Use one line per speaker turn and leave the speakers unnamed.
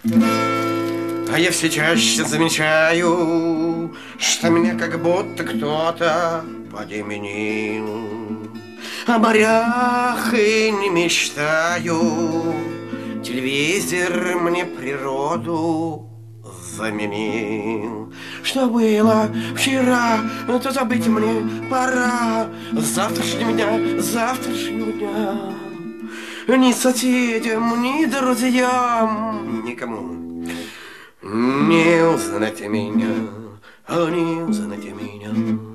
А я все чаще замечаю, что меня как будто кто-то подменил. О морях и не мечтаю, телевизор мне природу заменил. Что было вчера, то забыть мне пора. С завтрашнего дня ни соседям, ни друзьям, никому не узнать меня, не узнать меня.